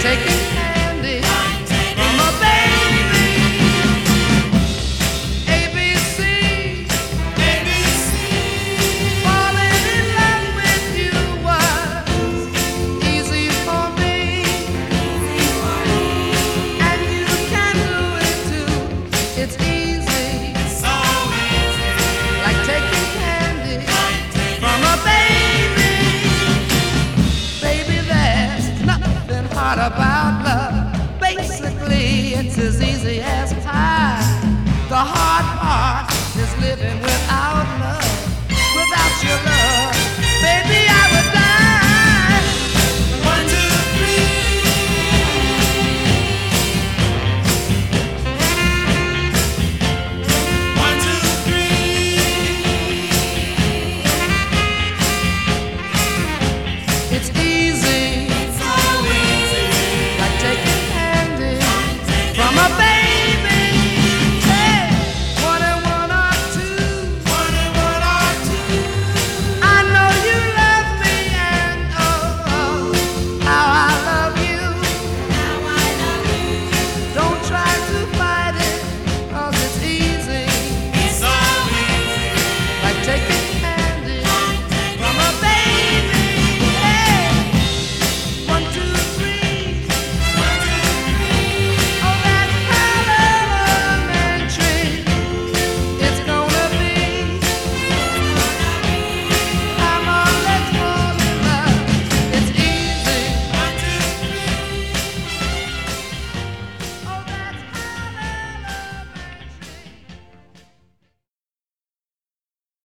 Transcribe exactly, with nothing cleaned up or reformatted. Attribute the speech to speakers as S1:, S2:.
S1: taking candy from a baby. A B C, A B C. Falling in love with you was easy for me, and you can do it too. It's easy, so easy, like taking candy from a baby. Baby, there's nothing hard about love. Basically, it's as easy as pie. The hard part is living with